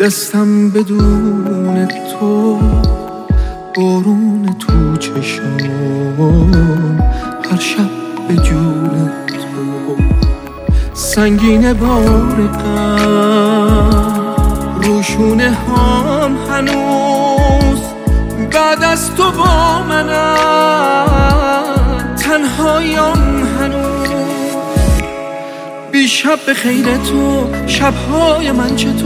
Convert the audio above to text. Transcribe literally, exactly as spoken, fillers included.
دستم بدون تو، بارون تو چشام، هر شب به جون تو. سنگین بار غم روشونه هام هنوز، بعد از تو با منم تنهایم هنوز. بی شب به خیر تو، شبهای من چطور